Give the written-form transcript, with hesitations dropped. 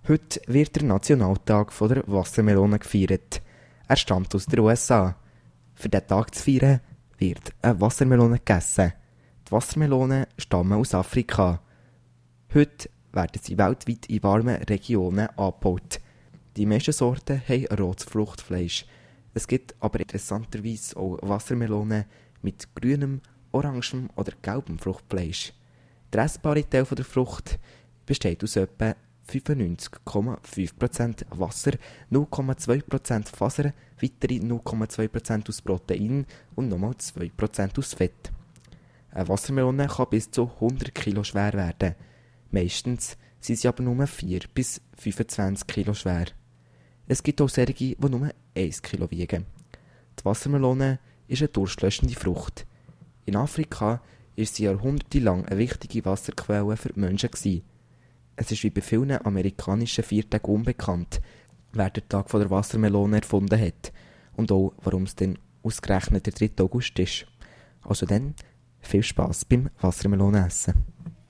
Heute wird der Nationaltag von der Wassermelone gefeiert. Er stammt aus den USA. Für diesen Tag zu feiern, wird eine Wassermelone gegessen. Die Wassermelonen stammen aus Afrika. Heute werden sie weltweit in warmen Regionen angebaut. Die meisten Sorten haben rotes Fruchtfleisch. Es gibt aber interessanterweise auch Wassermelonen mit grünem, orangem oder gelbem Fruchtfleisch. Der essbare Teil der Frucht besteht aus etwa 95,5% Wasser, 0,2% Faser, weitere 0,2% aus Protein und nochmal 2% aus Fett. Eine Wassermelone kann bis zu 100 Kilo schwer werden. Meistens sind sie aber nur 4 bis 25 Kilo schwer. Es gibt auch solche, die nur 1 Kilo wiegen. Die Wassermelone ist eine durstlöschende Frucht. In Afrika ist sie jahrhundertelang eine wichtige Wasserquelle für die Menschen gewesen. Es ist wie bei vielen amerikanischen Feiertagen unbekannt, wer den Tag der Wassermelone erfunden hat und auch, warum es denn ausgerechnet der 3. August ist. Also dann, viel Spass beim Wassermelonenessen.